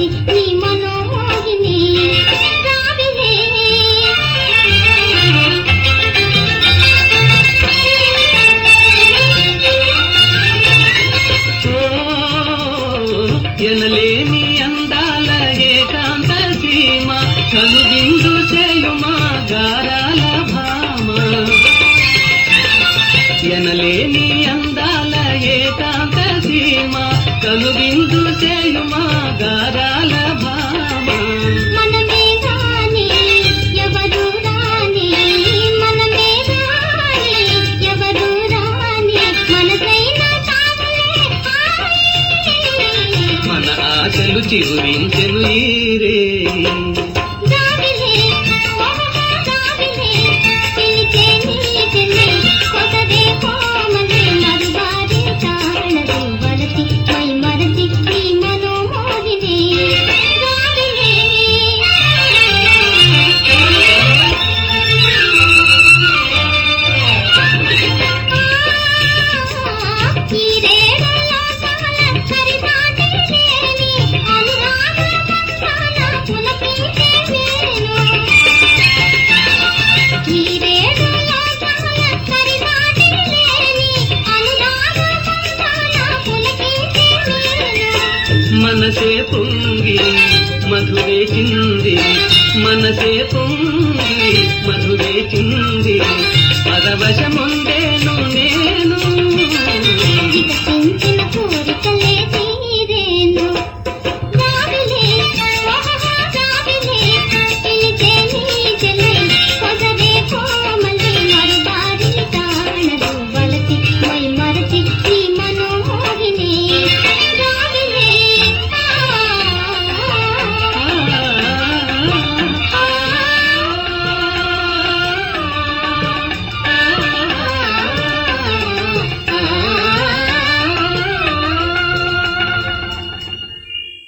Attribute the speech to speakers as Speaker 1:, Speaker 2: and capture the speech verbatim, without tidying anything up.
Speaker 1: వలసి నీ మనోమోహిని రావిలే
Speaker 2: ఎనలేని అందాల ఏకాంత సీమ కనువిందు చేయుమా గారాల భామ ఎనలేని అందాల ఏకాంత సీమ కనువిందు చేయుమా గారాల భామ
Speaker 1: మనమే రాని ఎవరు రాని మనమే రాని ఎవరు రాని మనసైన తావులే
Speaker 2: మన ఆశలు చిగురించెను ఈరే
Speaker 1: రావిలే రావిలే పిలిచే నీ చెన్నై కొసదే కోమలే మరువారి తాళదు వలసి మై మరచి నీ మనోమోహిని రావిలే ఈ రేడలో సాల సరిదాటి లేని అనురాగ బంధాల పులకించే వేణు ఈ రేడలో సాల సరిదాటి లేని అనురాగ బంధాల పులకించే వేణు
Speaker 2: మనసే పొంగి మధురే చింది మనసే పొంగి మధురే చింది పరవశముందేను నేను